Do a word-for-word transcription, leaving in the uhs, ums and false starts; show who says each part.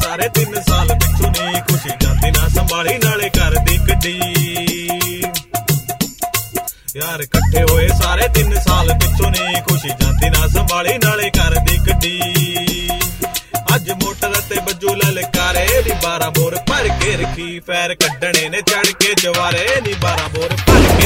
Speaker 1: ਸਾਰੇ ਤਿੰਨ ਸਾਲ ਪਿੱਛੋਂ ਨੀ ਖੁਸ਼ੀ ਜਾਂਦੀ ਨਾ ਸੰਭਾਲੀ ਨਾਲੇ ਘਰ ਦੀ ਗੱਡੀ ਯਾਰ ਇਕੱਠੇ ਹੋਏ ਸਾਰੇ ਤਿੰਨ ਸਾਲ ਪਿੱਛੋਂ ਨੀ ਖੁਸ਼ੀ ਜਾਂਦੀ ਨਾ ਸੰਭਾਲੀ ਨਾਲੇ ਘਰ ਦੀ ਗੱਡੀ ਅੱਜ ਮੋਟਰ ਤੇ ਬੱਜੂ ਲਲਕਾਰੇ ਨੀ ਬਾਰਾਂ ਬੋਰ ਭਰ ਕੇ ਰੱਖੀ ਪੈਰ ਕੱਢਣੇ ਨੇ ਚੜ ਕੇ ਜਵਾਰੇ ਨੀ ਬਾਰਾਂ ਬੋਰ ਭਰ